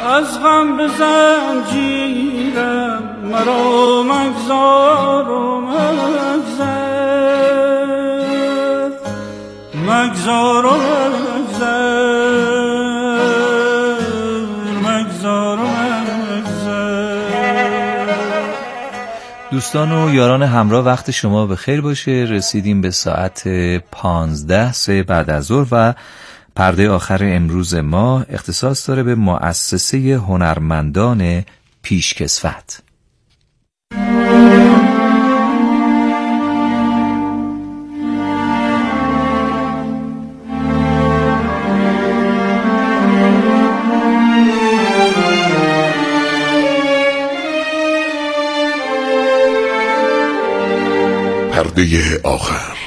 از غم به زنجیرم مرا مگذار و مگذر، مگذار و مگذار، مگذار و مگذر. دوستان و یاران همراه، وقت شما بخیر باشه. رسیدیم به ساعت 15 بعد از ظهر و پرده آخر امروز ما اختصاص داره به مؤسسه هنرمندان پیشکسوت. پرده آخر.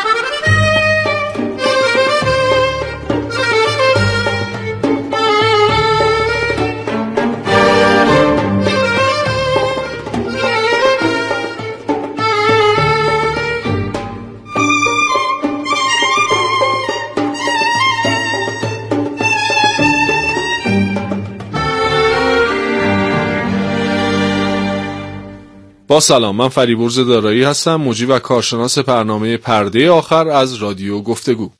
با سلام، من فریبرز دارایی هستم، مجری و کارشناس برنامه پرده آخر از رادیو گفتگو.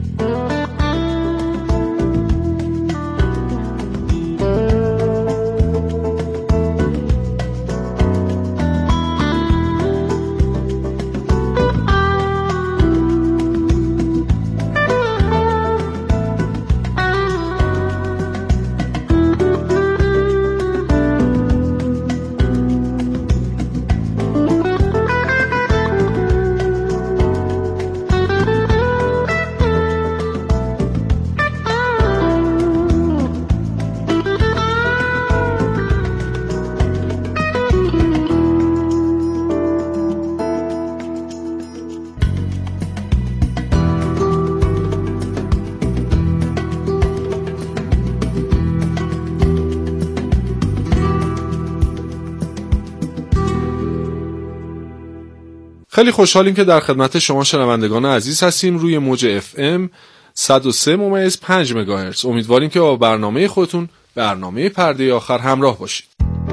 خیلی خوشحالیم که در خدمت شما شنوندگان عزیز هستیم روی موج FM 103.5 مگاهرتز. امیدواریم که با برنامه خودتون، برنامه پرده آخر، همراه باشید.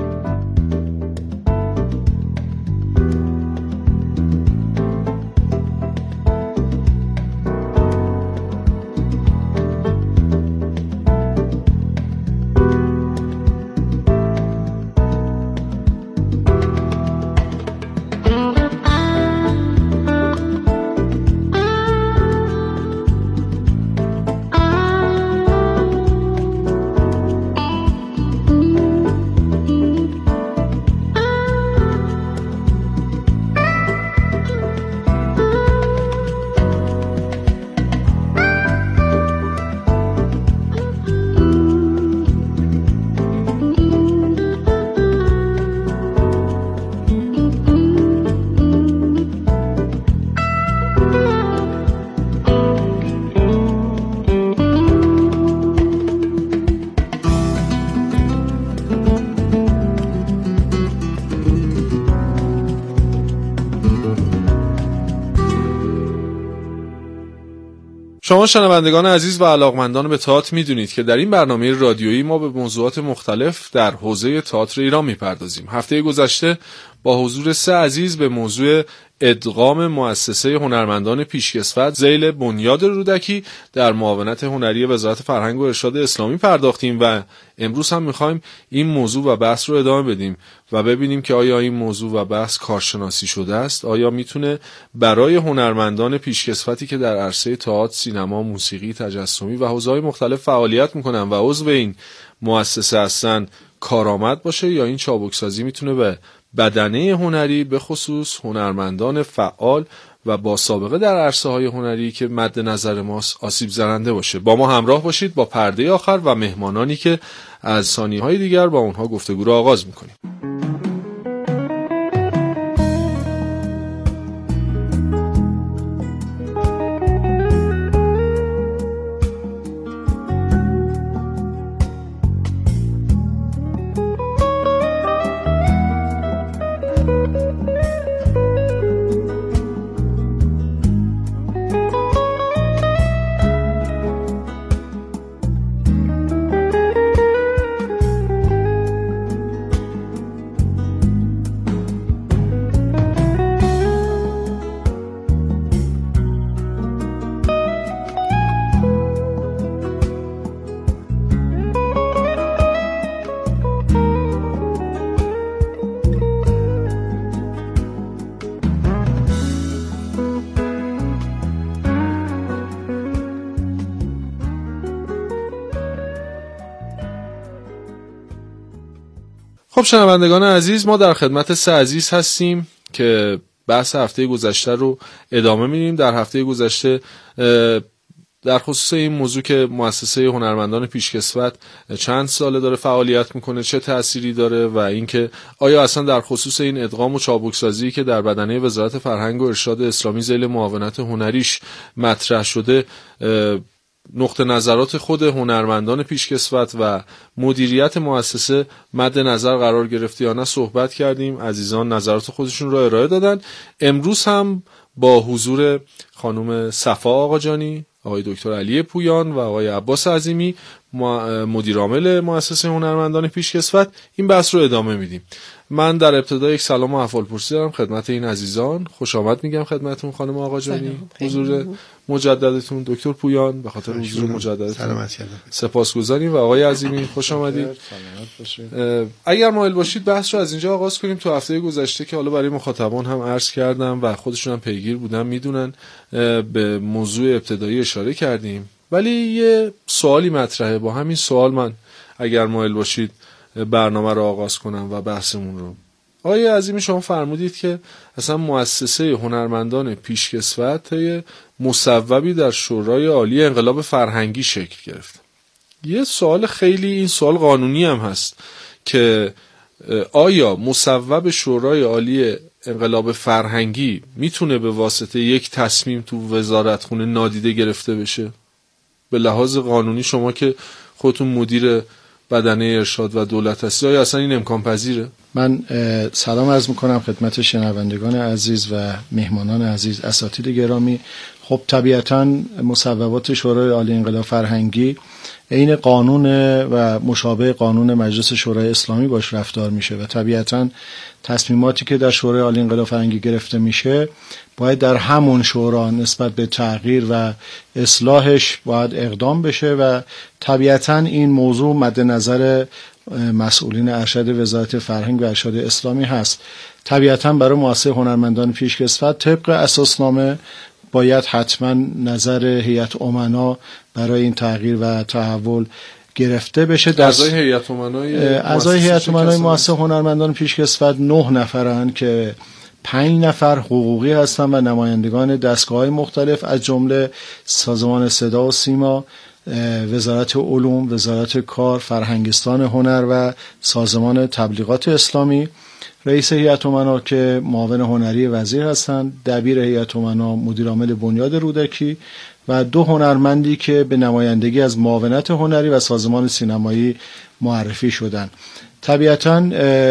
شما شنوندگان عزیز و علاقمندان به تئاتر میدونید که در این برنامه رادیویی ما به موضوعات مختلف در حوزه تئاتر ایران میپردازیم. هفته گذشته با حضور 3 عزیز به موضوع ادغام مؤسسه هنرمندان پیشکسوت ذیل بنیاد رودکی در معاونت هنری وزارت فرهنگ و ارشاد اسلامی پرداختیم و امروز هم میخوایم این موضوع و بحث رو ادامه بدیم و ببینیم که آیا این موضوع و بحث کارشناسی شده است، آیا میتونه برای هنرمندان پیشکسوتی که در عرصه تئاتر، سینما، موسیقی، تجسمی و حوزه‌های مختلف فعالیت میکنن و عضو این مؤسسه هستن کارآمد باشه، یا این چابکسازی میتونه به بدنه هنری، به خصوص هنرمندان فعال و با سابقه در عرصه‌های هنری که مد نظر ماست، آسیب زننده باشه. با ما همراه باشید با پرده آخر و مهمانانی که از ثانیه‌های دیگر با اونها گفتگو رو آغاز می‌کنیم. خب شنوندگان عزیز، ما در خدمت 3 عزیز هستیم که بحث هفته گذشته رو ادامه میدیم. در هفته گذشته در خصوص این موضوع که مؤسسه هنرمندان پیشکسوت چند ساله داره فعالیت میکنه، چه تأثیری داره و اینکه آیا اصلا در خصوص این ادغام و چابکسازی که در بدنه وزارت فرهنگ و ارشاد اسلامی ذیل معاونت هنریش مطرح شده، نقطه نظرات خود هنرمندان پیشکسوت و مدیریت مؤسسه مد نظر قرار گرفته یا نه صحبت کردیم. عزیزان نظرات خودشون رو ارائه دادن. امروز هم با حضور خانم صفا آقاجانی، آقای دکتر علی پویان و آقای عباس عظیمی، مدیر عامل مؤسسه هنرمندان پیشکسوت، این بحث رو ادامه میدیم. من در ابتدا یک سلام و احوالپرسی دارم خدمت این عزیزان. خوش آمد میگم خدمتتون خانم آقاجانی، حضور مجددتون. دکتر پویان به خاطر حضور مجددتون سپاسگزاریم و آقای عظیمی خوش آمدید. اگر مایل باشید بحث رو از اینجا آغاز کنیم. تو هفته گذشته که حالا برای مخاطبان هم عرض کردم و خودشون هم پیگیر بودن میدونن، به موضوع ابتدایی اشاره کردیم، ولی یه سوالی مطرحه. با همین سوال من اگر مایل باشید برنامه رو آغاز کنم و بحثمون رو. آقای عظیمی، شما فرمودید که اصلا مؤسسه هنرمندان پیشکسوت مصوبی در شورای عالی انقلاب فرهنگی شکل گرفت. یه سوال خیلی، این سوال قانونی هم هست که آیا مصوب شورای عالی انقلاب فرهنگی میتونه به واسطه یک تصمیم تو وزارتخونه نادیده گرفته بشه؟ به لحاظ قانونی شما که خودتون مدیر بدنه ارشاد و دولت هستی، آیا اصلا این امکان پذیره؟ من سلام عرض میکنم خدمت شنوندگان عزیز و مهمانان عزیز، اساتید گرامی. خب طبیعتاً مصوبات شورای عالی انقلاب فرهنگی عین قانون و مشابه قانون مجلس شورای اسلامی باش رفتار میشه و طبیعتاً تصمیماتی که در شورای عالی انقلاب فرهنگی گرفته میشه باید در همون شورا نسبت به تغییر و اصلاحش باید اقدام بشه و طبیعتاً این موضوع مد نظر مسئولین ارشد وزارت فرهنگ و ارشاد اسلامی هست. طبیعتاً برای مؤسسه هنرمندان پیشکسوت طبق اساسنامه باید حتما نظر هیئت امنا برای این تغییر و تحول گرفته بشه. اعضای هیئت امنای مؤسسه هنرمندان پیشکسوت 9 نفرن که 5 نفر حقوقی هستن و نمایندگان دستگاه‌های مختلف از جمله سازمان صدا و سیما، وزارت علوم، وزارت کار، فرهنگستان هنر و سازمان تبلیغات اسلامی. رئیس هیئت امنا که معاون هنری وزیر هستند، دبیر هیئت امنا مدیر عامل بنیاد رودکی و 2 هنرمندی که به نمایندگی از معاونت هنری و سازمان سینمایی معرفی شدند. طبیعتاً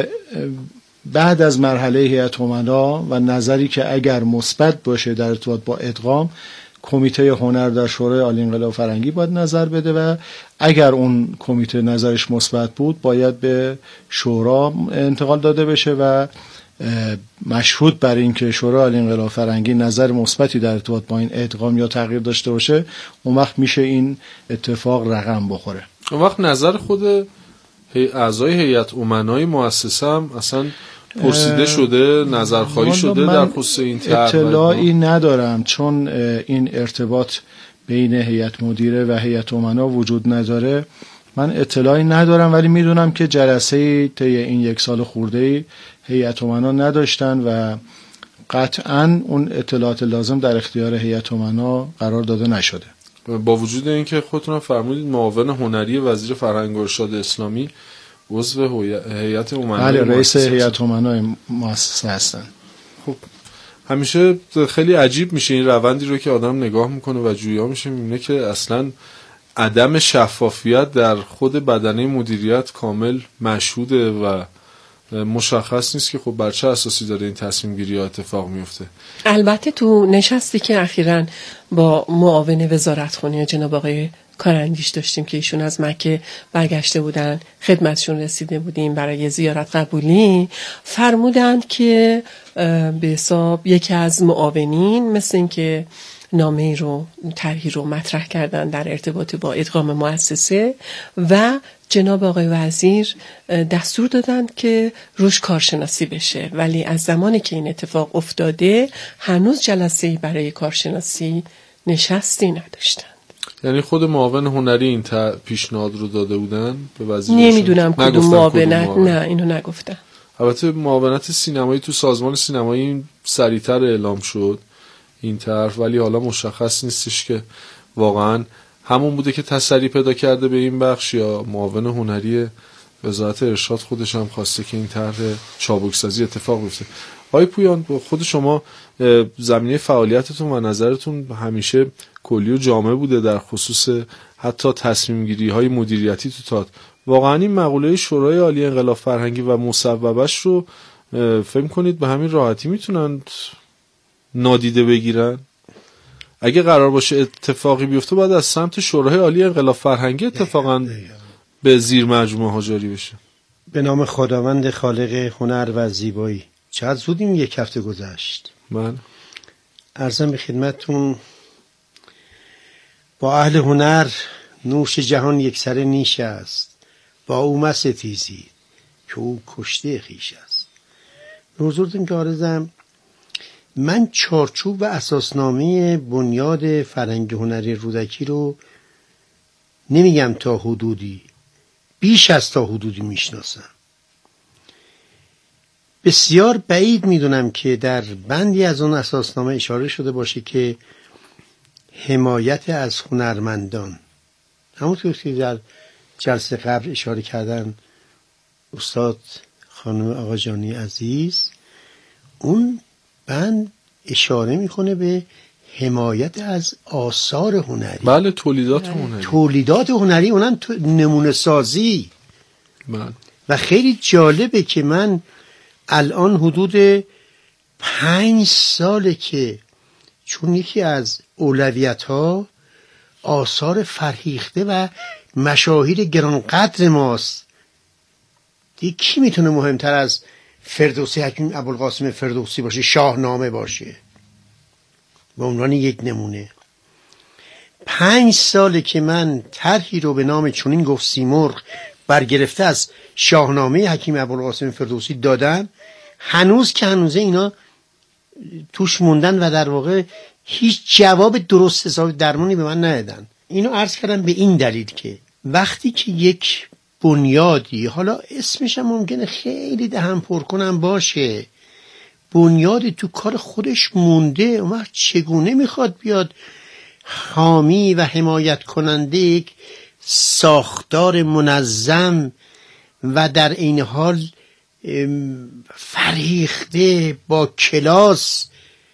بعد از مرحله هیئت امنا و نظری که اگر مثبت باشه در ارتباط با ادغام، کمیته هنر در شورای عالی انقلاب فرهنگی باید نظر بده و اگر اون کمیته نظرش مثبت بود باید به شورا انتقال داده بشه و مشهود بر این که شورای عالی انقلاب فرهنگی نظر مثبتی در ارتباط با این ادغام یا تغییر داشته باشه، اون وقت میشه این اتفاق رقم بخوره. اون وقت نظر خود اعضای هیئت امنای مؤسسه هم اصلا پرسیده شده، نظرخواهی شده در خصوص این اطلاعی ندارم، چون این ارتباط بین هیئت مدیره و هیئت امنا وجود نداره. من اطلاعی ندارم، ولی میدونم که جلسه طی این 1 سال خورده‌ای هیئت امنا نداشتن و قطعاً اون اطلاعات لازم در اختیار هیئت امنا قرار داده نشده. با وجود اینکه خودتون فرمودید معاون هنری وزیر فرهنگ و ارشاد اسلامی عضو هیئت امنای رئیس هیئت امنای مؤسسه هستن. خب همیشه خیلی عجیب میشه این روندی رو که آدم نگاه میکنه و جویا میشه، میبینه که اصلا عدم شفافیت در خود بدنه مدیریت کامل مشهوده و مشخص نیست که خب بر چه اساسی داره این تصمیم گیری ها اتفاق میفته. البته تو نشستی که اخیراً با معاون وزارتخونه جناب آقای کاراندیش داشتیم که ایشون از مکه برگشته بودن، خدمتشون رسیده بودیم برای زیارت قبولی، فرمودند که به حساب یکی از معاونین مثل این که نامه رو طرحی رو مطرح کردن در ارتباط با ادغام مؤسسه و جناب آقای وزیر دستور دادن که روش کارشناسی بشه، ولی از زمانی که این اتفاق افتاده هنوز جلسه‌ای برای کارشناسی نشستی نداشتن. یعنی خود معاون هنری این پیشنهاد رو داده بودن به وزیر؟ نمیدونم کدوم معاونت، نه اینو نگفتن. البته معاونت سینمایی تو سازمان سینمایی سریعتر اعلام شد این طرف، ولی حالا مشخص نیستش که واقعا همون بوده که تسری پیدا کرده به این بخش یا معاون هنری وزارت ارشاد خودش هم خواسته که این طرح چابکسازی اتفاق بیفته. آقای پویان، خود شما زمینه فعالیتتون و نظرتون همیشه کلی و جامع بوده در خصوص حتی تصمیم گیری های مدیریتی تو تئاتر. واقعا این مقوله شورای عالی انقلاب فرهنگی و مصوبه‌اش رو فهم کنید به همین راحتی میتونن نادیده بگیرن؟ اگه قرار باشه اتفاقی بیفته باید از سمت شورای عالی انقلاب فرهنگی اتفاقا به زیر مجموعه ها جاری بشه. به نام خداوند خالق هنر و زیبایی. چقدر زود این یک هفته گذشت. من عرضم به خدمتتون با اهل هنر نوش جهان یک سر نیش است، با او مستیزید که او کشته خیش است. حضورتون که عارضم، من چارچوب و اساسنامه بنیاد فرهنگ هنری رودکی رو نمیگم تا حدودی، بیش از تا حدودی میشناسم. بسیار بعید میدونم که در بندی از اون اساسنامه اشاره شده باشه که حمایت از هنرمندان، همونطور که در جلسه قبل اشاره کردن استاد خانم آقاجانی عزیز، اون بند اشاره میکنه به حمایت از آثار هنری. بله، تولیدات هنری اونم نمونه سازی. و خیلی جالبه که من الان حدود 5 ساله که چون یکی از اولویت ها آثار فرهیخته و مشاهیر گرانقدر ماست، دیگه کی میتونه مهمتر از فردوسی، حکیم ابوالقاسم فردوسی باشه، شاهنامه باشه به عنوان یک نمونه. 5 ساله که من طرحی رو به نام چنین گفت سیمرغ برگرفته از شاهنامه حکیم ابوالقاسم فردوسی دادم، هنوز که هنوزه اینا توش موندن و در واقع هیچ جواب درست حساب درمانی به من ندادن. اینو عرض کردم به این دلیل که وقتی که یک بنیادی، حالا اسمش هم ممکنه خیلی دهن پر کنم باشه، بنیادی تو کار خودش مونده، اون وقت چگونه میخواد بیاد حامی و حمایت کننده یک ساختار منظم و در این حال فرهیخته با کلاس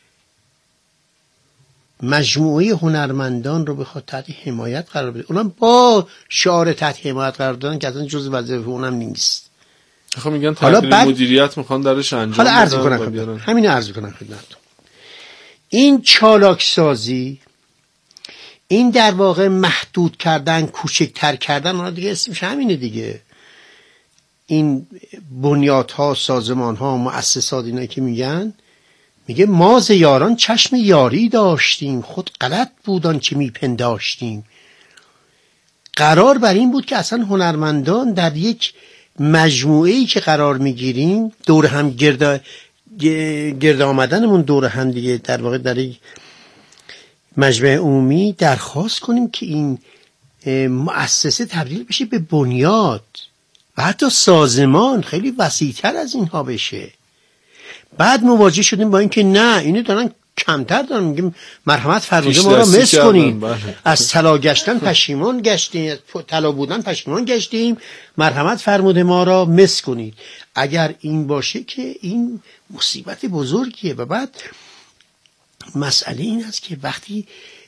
مجموعه هنرمندان رو بخواد تحت حمایت قرار بده، اونم با شعار تحت حمایت قرار دادن که اصلا جزء وظیفه اونم نیست. خب میگن تغییر مدیریت میخوان درش انجام بدن. حالا عرض کنم همین عرض کنم خدمتتون. این چالاک سازی، این در واقع محدود کردن، کوچکتر کردن، اونا دیگه اسمش همینه دیگه. این بنیادها، سازمانها، مؤسسات اینایی که میگه ما ز یاران چشم یاری داشتیم، خود غلط بودان چه میپنداشتیم. قرار بر این بود که اصلا هنرمندان در یک مجموعه‌ای که قرار میگیریم، دور هم گرد آمدنمون دور هم دیگه، در واقع در یک مجمع عمومی درخواست کنیم که این مؤسسه تبدیل بشه به بنیاد و حتی سازمان خیلی وسیع‌تر از اینها بشه. بعد مواجه شدیم با این که نه، اینو دارن کمتر دارن، میگیم مرحمت فرموده ما را مس کنین، از طلا گشتن پشیمان گشتیم، طلا بودن پشیمان گشتیم، مرحمت فرموده ما را مس کنید. اگر این باشه که این مصیبت بزرگیه. و بعد مسئله این است که وقتی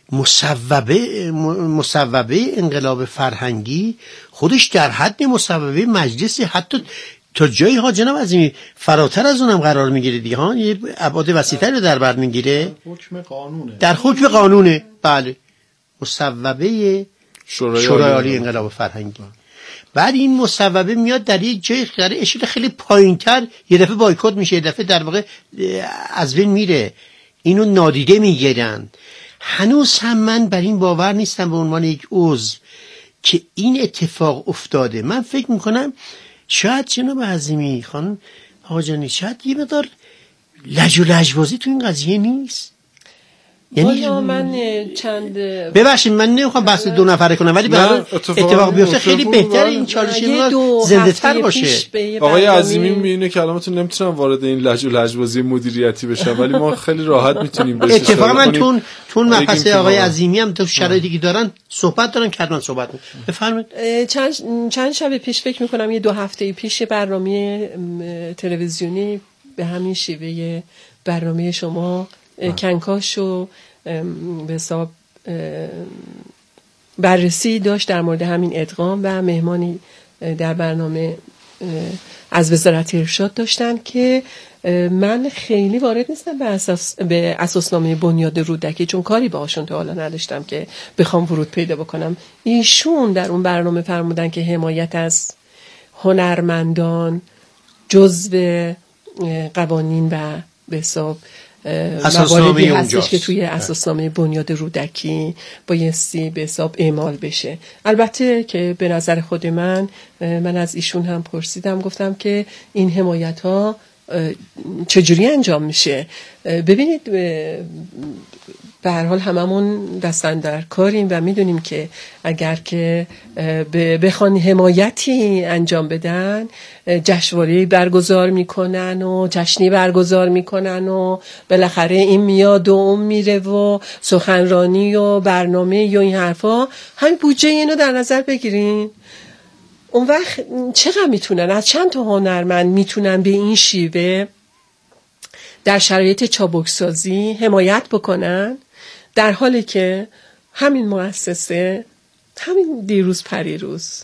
مصوبه انقلاب فرهنگی خودش در حد مصوبه مجلس، حتی تا جایی ها جناب عظیمی فراتر از اونم قرار میگیره دیگه ها، یه ابعاد وسیع‌تری رو در بر میگیره. در حکم قانونه. بله، مصوبه شورای عالی انقلاب فرهنگی. بعد این مصوبه میاد در یک جای اشاره خیلی پایینتر، یه دفعه بایکوت میشه، یه دفعه در واقع از بین میره، اینو نادیده میگیرن. هنوز هم من بر این باور نیستم به عنوان یک عضو که این اتفاق افتاده. من فکر میکنم شاید جناب عظیمی خانم آقاجانی، شاید یه مقدار لج و لجبازی تو این قضیه نیست. یعنی من چند ببخشید من نمیخوام بحث دو نفره کنم ولی برای اتفاق بیفته خیلی بهتره این چالش زنده تر باشه. آقای عظیمی میبینه کلامتون نمیتونم وارد این لج و لجبازی مدیریتی بشم ولی ما خیلی راحت میتونیم بهش اتفاقا من تون مبحث آقای عظیمی هم تو شرایطی که دارن صحبت دارن کردن صحبت بفرمایید. چند شب پیش فکر میکنم یه 2 هفته پیش برنامه تلویزیونی به همین شیوه برنامه شما کنکاش و به حساب بررسی داشت در مورد همین ادغام و مهمانی در برنامه از وزارت ارشاد داشتن که من خیلی وارد نیستم به اساسنامه بنیاد رودکی چون کاری باهاشون تا حالا نداشتم که بخوام ورود پیدا بکنم. ایشون در اون برنامه فرمودن که حمایت از هنرمندان جزو قوانین و به حساب مواردی هستش که توی اساسنامه بنیاد رودکی بایستی به حساب اعمال بشه. البته که به نظر خود من از ایشون هم پرسیدم گفتم که این حمایت ها چجوری انجام میشه. ببینید به هر حال هممون دستن در کاریم و میدونیم که اگر که بخوان حمایتی انجام بدن جشنواره‌ای برگزار میکنن و جشنی برگزار میکنن و بالاخره این میاد و اون میره و سخنرانی و برنامه و این حرفا. همین بودجه اینو در نظر بگیرین اون وقت چقدر میتونن از چند تا هنرمند میتونن به این شیوه در شرایط چابکسازی حمایت بکنن در حالی که همین مؤسسه همین دیروز پریروز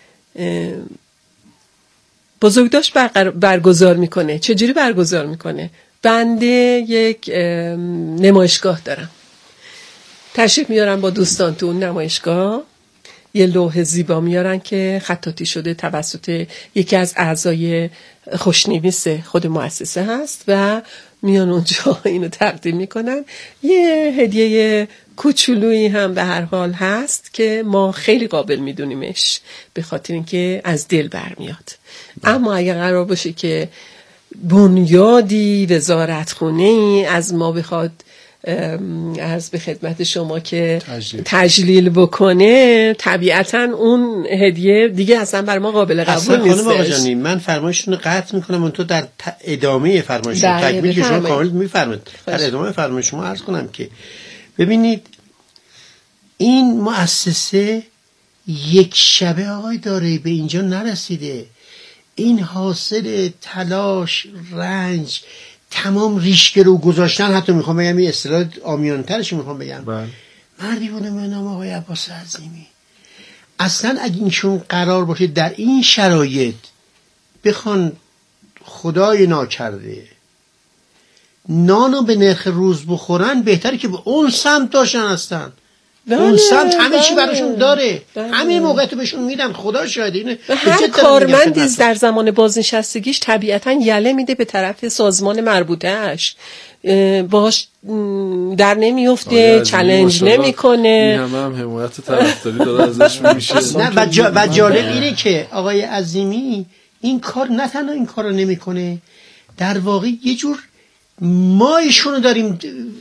بزرگداشت برگزار میکنه. چجوری برگزار میکنه؟ بنده یک نمایشگاه دارم، تشریف میارم با دوستان تو اون نمایشگاه، یه لوح زیبا میارن که خطاطی شده توسط یکی از اعضای خوشنویس خود مؤسسه هست و میان اونجا اینو تقدیم میکنن. یه هدیه کوچولویی هم به هر حال هست که ما خیلی قابل میدونیمش به خاطر اینکه از دل برمیاد. اما اگر قرار باشه که بنیادی وزارتخونه‌ای از ما بخواد عرض به خدمت شما که تجلیل بکنه، طبیعتا اون هدیه دیگه اصلا بر ما قابل قبول نیست. خانم آقاجانی من فرمایشتون رو قطع میکنم اون تو در ادامه فرمایشتون تکمیل که شما کامل میفرمایید در ادامه فرمایش شما عرض کنم که ببینید این مؤسسه یک شبه آقای دارایی به اینجا نرسیده. این حاصل تلاش، رنج، تمام ریشگه رو گذاشتن. حتی میخوام بگم این اصطلاح عامیانه‌ترش میخوام بگم مردی بوده به نام آقای عباس عظیمی. اصلا اگه اینشون قرار باشه در این شرایط بخوان خدای ناکرده نانو به نرخ روز بخورن، بهتره که به اون سمت داشتن هستن. اون سمت همه چی براشون داره. همه موقع تو بهشون میدن. خدا شاهده اینه. هر کارمندی در زمان بازنشستگیش طبیعتا یله میده به طرف سازمان مربوطه‌اش، باش در نمیفته، چالش نمیکنه. این هم حمایت طرفداری داره ازش میشه. نه و جالب اینه که آقای عظیمی این کار نه تنها این کارو نمیکنه، در واقع یه جور ما ایشونو داریم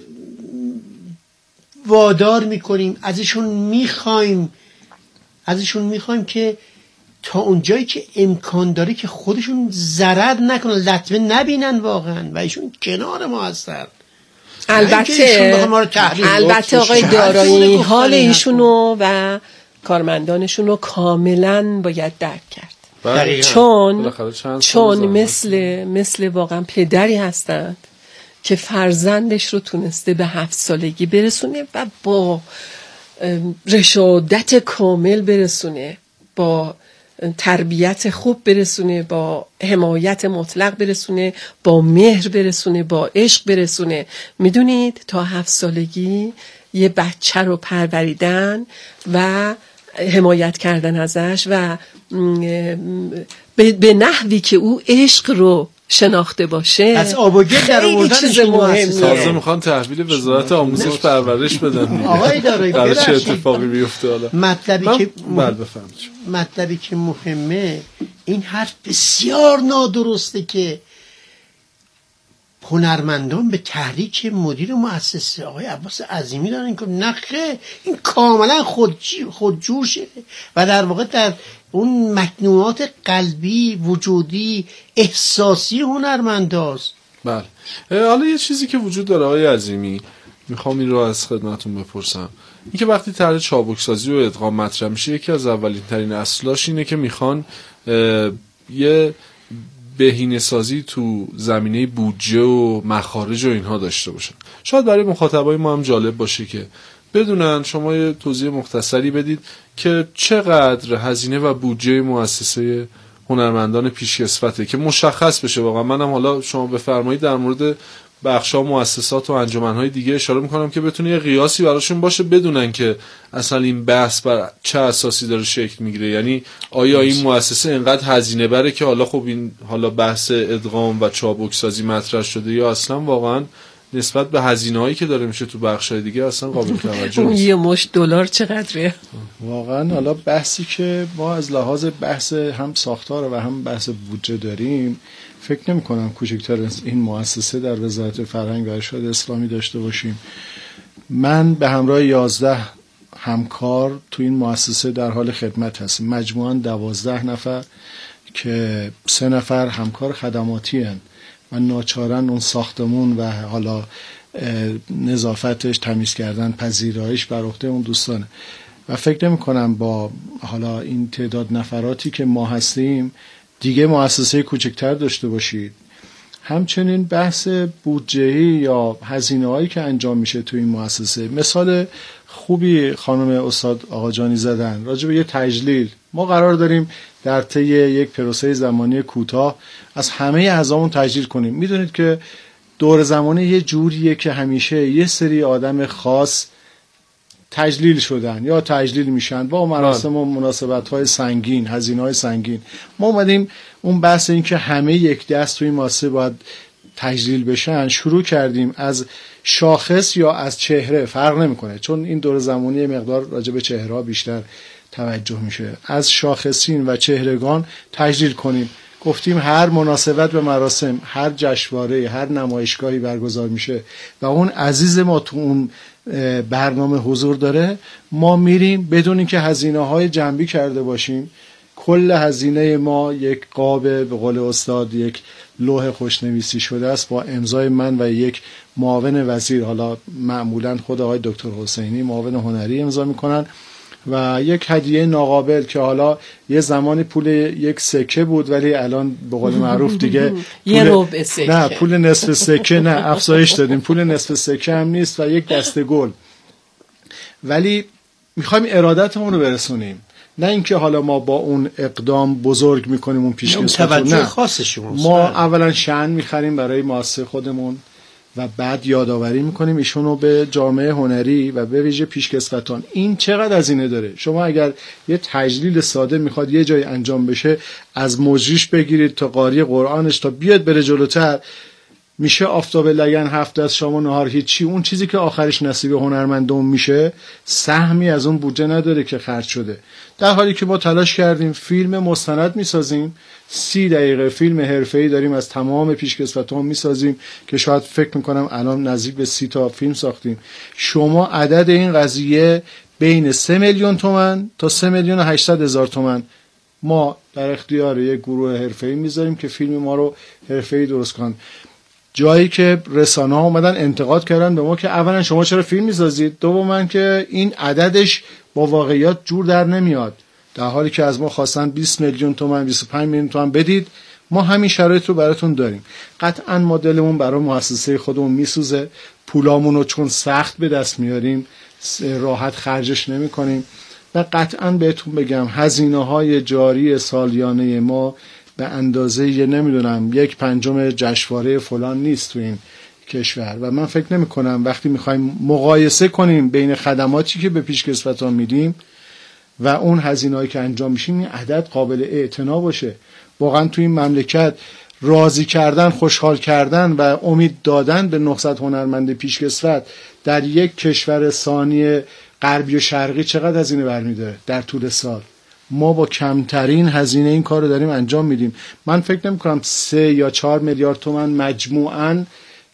وادار میکنیم، ازشون میخوایم که تا اونجایی که امکان داره که خودشون ضرر نکنن، لطمه نبینن واقعا و ایشون کنار ما هستن. البته آقای دارایی حال ایشونو و کارمندانشون کاملا باید درک کرد. چون مثل واقعا پدری هستند که فرزندش رو تونسته به 7 سالگی برسونه و با رشادت کامل برسونه، با تربیت خوب برسونه، با حمایت مطلق برسونه، با مهر برسونه، با عشق برسونه. میدونید تا 7 سالگی یه بچه رو پروریدن و حمایت کردن ازش و به نحوی که او عشق رو شناخته باشه از آب و گل در آوردنش مهمه. تازه میخوان تحویل وزارت آموزش پرورش بدن. آقای دارایی چه اتفاقی بیفته حالا؟ مطلبی که مهمه، این حرف بسیار نادرسته که هنرمندان به تحریک مدیر مؤسسه آقای عباس عظیمی دارن که نخه این کاملا خودجور شده و در واقع در اون مکنونات قلبی وجودی احساسی هنرمنداست. بله. حالا یه چیزی که وجود داره آقای عظیمی، میخوام این رو از خدمتون بپرسم، این که وقتی طرح چابکسازی و ادغام مطرح میشه یکی از اولین ترین اصلاش اینه که میخوان یه بهینه سازی تو زمینه بودجه و مخارج و اینها داشته باشن. شاید برای مخاطبای ما هم جالب باشه که بدونن، شما یه توضیح مختصری بدید که چقدر هزینه و بودجه مؤسسه هنرمندان پیشکسوته که مشخص بشه. واقعا منم حالا شما بفرمایید در مورد بخشا مؤسسات و انجمن‌های دیگه اشاره میکنم که بتونه یه قیاسی براشون باشه، بدونن که اصلا این بحث بر چه اساسی داره شکل میگیره. یعنی آیا این مؤسسه اینقدر هزینه بره که حالا خب این حالا بحث ادغام و چابکسازی مطرح شده، یا اصلا واقعا نسبت به هزینه‌هایی که داره میشه تو بخشای دیگه اصلا قابل توجه اون نیست. یه مشت دلار چقدره؟ واقعا حالا بحثی که ما از لحاظ بحث هم ساختار و هم بحث بودجه داریم، فکر نمی کنم کوچکتر از این مؤسسه در وزارت فرهنگ و ارشاد اسلامی داشته باشیم. من به همراه 11 همکار تو این مؤسسه در حال خدمت هستیم، مجموعاً 12 نفر که 3 نفر همکار خدماتی هستند و ناچارن اون ساختمون و حالا نظافتش، تمیز کردن، پذیرایش بر عهده اون دوستانه و فکر نمی کنم با حالا این تعداد نفراتی که ما هستیم دیگه مؤسسه کوچکتر داشته باشید. همچنین بحث بودجه‌ای یا هزینه‌هایی که انجام میشه تو این مؤسسه، مثال خوبی خانم استاد آقاجانی زدن راجع به یه تجلیل. ما قرار داریم در طی یک پروسه زمانی کوتاه از همه اعضامون تجلیل کنیم. میدونید که دور زمانی یه جوریه که همیشه یه سری آدم خاص تجلیل شدن یا تجلیل میشن با مراسم و مناسبت‌های سنگین، هزینه‌های سنگین. ما اومدیم اون بحث این که همه یک دست توی مؤسسه باید تجلیل بشن شروع کردیم. از شاخص یا از چهره فرق نمیکنه، چون این دور زمانی مقدار راجع به چهره‌ها بیشتر توجه میشه. از شاخصین و چهرگان تجلیل کنیم. گفتیم هر مناسبت به مراسم، هر جشنواره، هر نمایشگاهی برگزار میشه و اون عزیز ما تو اون برنامه حضور داره، ما میریم بدون اینکه هزینه‌های جنبی کرده باشیم. کل هزینه ما یک قاب، به قول استاد یک لوح خوشنویسی شده است با امضای من و یک معاون وزیر، حالا معمولا خود آقای دکتر حسینی معاون هنری امضا میکنن، و یک هدیه ناقابل که حالا یه زمانی پول یک سکه بود ولی الان به قول معروف دیگه یه ربع سکه، نه پول نصف سکه، نه افزایش دادیم، پول نصف سکه هم نیست، و یک دسته گل. ولی میخوایم ارادتمون رو برسونیم، نه اینکه حالا ما با اون اقدام بزرگ میکنیم اون پیشکسوت. توجه خاص شماست. ما اولا شأن میخریم برای مؤسسه خودمون و بعد یادآوری میکنیم ایشونو به جامعه هنری و به ویژه پیشکسوتان. این چقدر هزینه داره. شما اگر یه تجلیل ساده میخواد یه جای انجام بشه، از مجریش بگیرید تا قاری قرآنش تا بیاد بره جلوتر، میشه آفتاب لگن 7 دست شام و نهار هیچی. اون چیزی که آخرش نصیب هنرمندان میشه سهمی از اون بودجه نداره که خرج شده. در حالی که ما تلاش کردیم فیلم مستند میسازیم، 30 دقیقه فیلم حرفه‌ای داریم از تمام پیشکسوتان میسازیم که شاید فکر میکنم الان نزدیک به 30 تا فیلم ساختیم. شما عدد این قضیه بین 3 میلیون تومان تا 3 میلیون و 800 هزار تومان ما در اختیار یک گروه حرفه‌ای میذاریم که فیلم ما رو حرفه‌ای درست کنن. جایی که رسانه‌ها اومدن انتقاد کردن به ما که اولا شما چرا فیلم می‌سازید، دوما که این عددش با واقعیت جور در نمیاد، در حالی که از ما خواستن 20 میلیون تومان 25 میلیون تومان بدید. ما همین شرایط رو براتون داریم. قطعا ما دلمون برای مؤسسه خودمون میسوزه، پولامون رو چون سخت به دست میاریم راحت خرجش نمی‌کنیم و قطعا بهتون بگم هزینه‌های جاری سالیانه ما به اندازه نمیدونم 1/5 جشنواره فلان نیست تو این کشور. و من فکر نمی کنم وقتی میخوایم مقایسه کنیم بین خدماتی که به پیشکسوتان میدیم و اون هزینه‌ای که انجام میشیم این عدد قابل اعتنا باشه. واقعا تو این مملکت راضی کردن، خوشحال کردن و امید دادن به 900 هنرمند پیشکسوت در یک کشور ثانی غربی و شرقی چقدر هزینه برمی‌داره در طول سال. ما با کمترین هزینه این کار رو داریم انجام میدیم. من فکر نمی کنم 3 یا 4 میلیارد تومان مجموعاً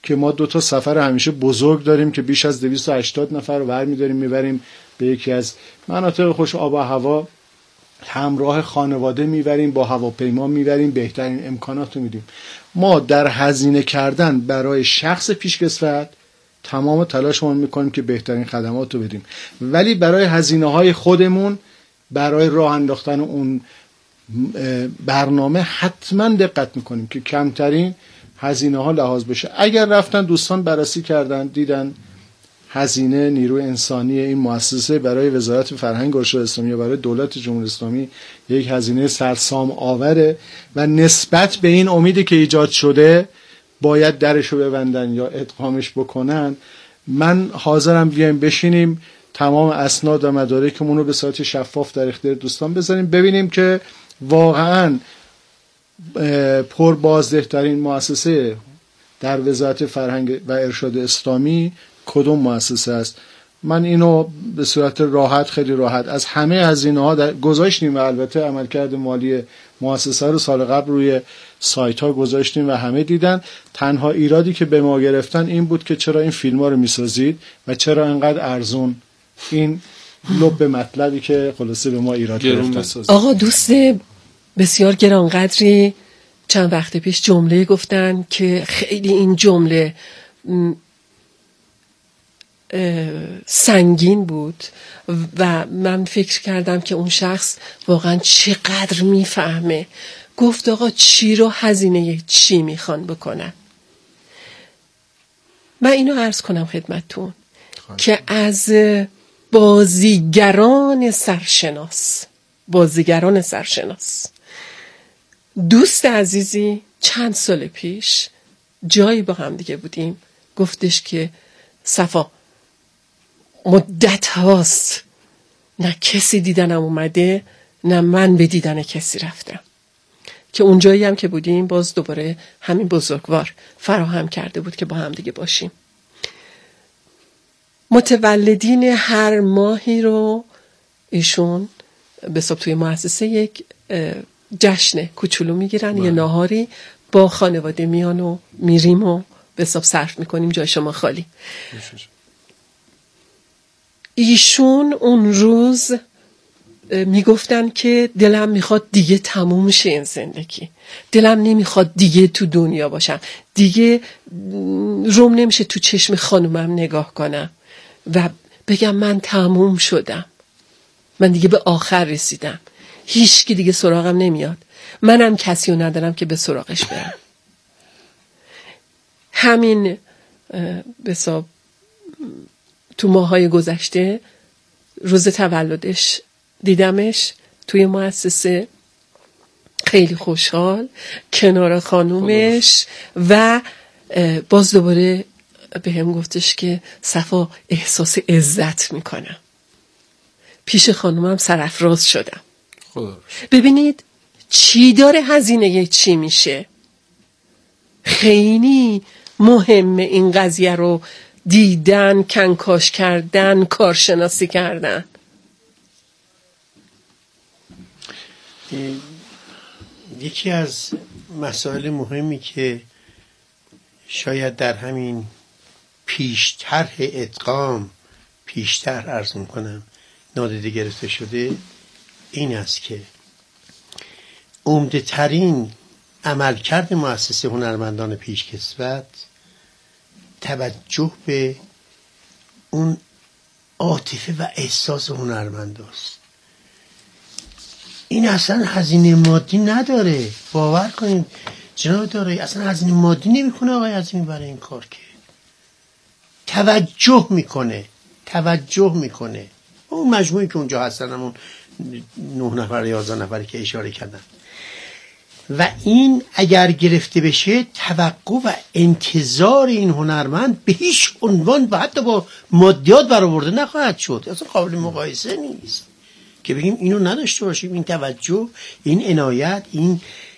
که ما 2 سفر همیشه بزرگ داریم که بیش از 280 نفر رو برمی‌داریم میبریم به یکی از مناطق خوش آب و هوا، همراه خانواده میبریم، با هواپیما میبریم، بهترین امکانات رو میدیم. ما در هزینه کردن برای شخص پیشکسوت تمام تلاشمون میکنیم که بهترین خدمات رو بدیم، ولی برای هزینه‌های خودمون، برای راه انداختن اون برنامه حتما دقت میکنیم که کمترین هزینه‌ها لحاظ بشه. اگر رفتن دوستان بررسی کردن دیدن هزینه نیروی انسانی این مؤسسه برای وزارت فرهنگ و ارشاد اسلامی یا برای دولت جمهوری اسلامی یک هزینه سرسام آوره و نسبت به این امیدی که ایجاد شده باید درشو ببندن یا ادغامش بکنن، من حاضرم بیایم بشینیم تمام اسناد و مدارکمون رو به صورت شفاف در اختیار دوستان بذاریم، ببینیم که واقعاً پربازدهترین مؤسسه در وزارت فرهنگ و ارشاد اسلامی کدوم مؤسسه است. من اینو به صورت راحت، خیلی راحت از همه هزینه‌ها گذاشتیم و البته عملکرد مالی مؤسسه رو سال قبل روی سایت ها گذاشتیم و همه دیدن. تنها ایرادی که به ما گرفتن این بود که چرا این فیلم ها رو میسازید و چرا انقدر ارزون. این لب مطلبی که خلاصه به ما ایراد گرفتن. آقا دوست بسیار گرانقدری چند وقت پیش جمله گفتن که خیلی این جمله سنگین بود و من فکر کردم که اون شخص واقعا چقدر میفهمه. گفت آقا چی رو هزینه چی میخوان بکنن. من اینو عرض کنم خدمتتون که از بازیگران سرشناس دوست عزیزی چند سال پیش جایی با هم دیگه بودیم، گفتش که صفا مدت هاست نه کسی دیدنم اومده نه من به دیدن کسی رفتم، که اون جایی هم که بودیم باز دوباره همین بزرگوار فراهم کرده بود که با هم دیگه باشیم. متولدین هر ماهی رو ایشون به حساب توی مؤسسه یک جشن کوچولو میگیرن، یه ناهاری با خانواده میان و میریم و به حساب صرف میکنیم، جای شما خالی. ایشون اون روز میگفتن که دلم میخواد دیگه تموم شه این زندگی، دلم نمیخواد دیگه تو دنیا باشم، دیگه روم نمیشه تو چشم خانومم نگاه کنم و بگم من تموم شدم، من دیگه به آخر رسیدم، هیچ کی دیگه سراغم نمیاد، منم کسی رو ندارم که به سراغش برم. همین به حساب تو ماهای گذشته روز تولدش دیدمش توی مؤسسه خیلی خوشحال کنار خانومش و باز دوباره به هم گفتش که صفا احساس عزت میکنم، پیش خانومم سرافراز شدم. ببینید چی داره هزینه چی میشه. خیلی مهمه این قضیه رو دیدن، کنکاش کردن، کارشناسی کردن. یکی از مسائل مهمی که شاید در همین پیشتر ادغام پیشتر عرض میکنم نادیده گرفته شده این است که عمده ترین عملکرد مؤسسه هنرمندان پیشکسوت توجه به اون عاطفه و احساس هنرمند است. این اصلا هزینه مادی نداره، باور کنید جناب دارایی، اصلا هزینه مادی نمیکنه آقای عظیمی برای این کار، که توجه میکنه اون مجموعی که اونجا هستن، همون 9 نفر 11 نفری که اشاره کردن، و این اگر گرفته بشه توقع و انتظار این هنرمند به هیچ عنوان و حتی با مادیات برآورده نخواهد شد، اصلا قابل مقایسه نیست که بگیم اینو نداشته باشیم. این توجه، این عنایت، این